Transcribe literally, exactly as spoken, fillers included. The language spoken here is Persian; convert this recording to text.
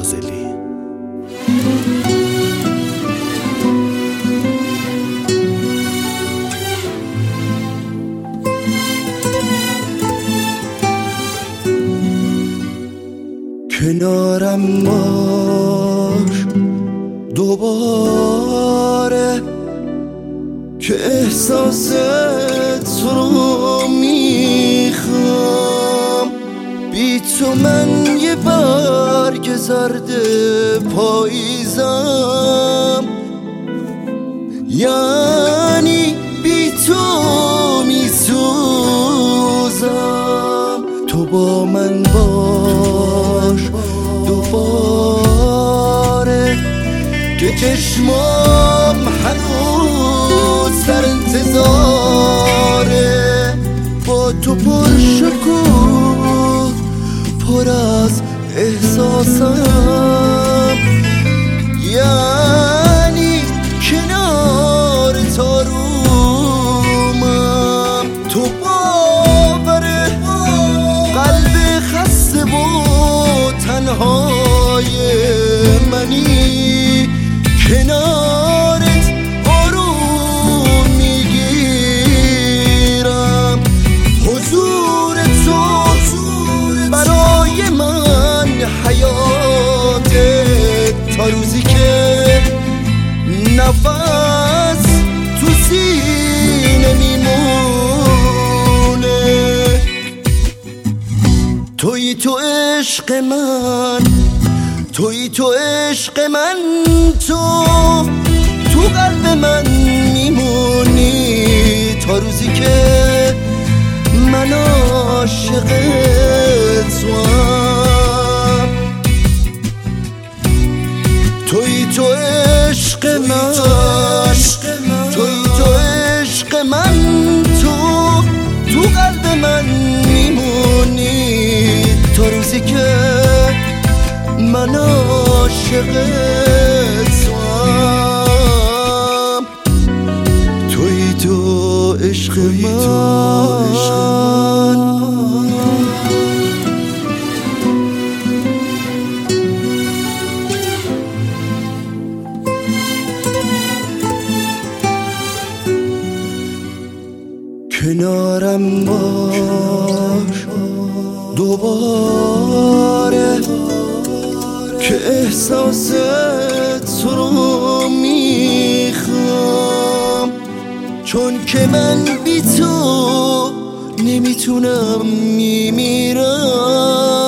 فاضلی. کنارم باش دوباره که احساس تو رو میخوام. بی تو من یه برگ زرد پاییزم، یعنی بی تو میسوزم. تو با من باش دوباره که چشمام هنوز در انتظاره. با تو پر شکوه پر از احساسم، یعنی کنار تارومم. تو باور قلب خسته و تنهای منی، کنارت آروم میگیرم. حضور تو برای من حیاته، تا روزی که نفس تو سینه میمونه. توی تو عشق من، توی تو عشق من، تو تو قلب من میمونی تا روزی که من عاشق توام. توی تو عشق من، توی تو عشق من، تو تو قلب من میمونی تا روزی که من عاشق توام. توی تو عشق من. کنارم باش دوباره که احساس تو رو میخوام. چون که من بی تو نمیتونم، میمیرم.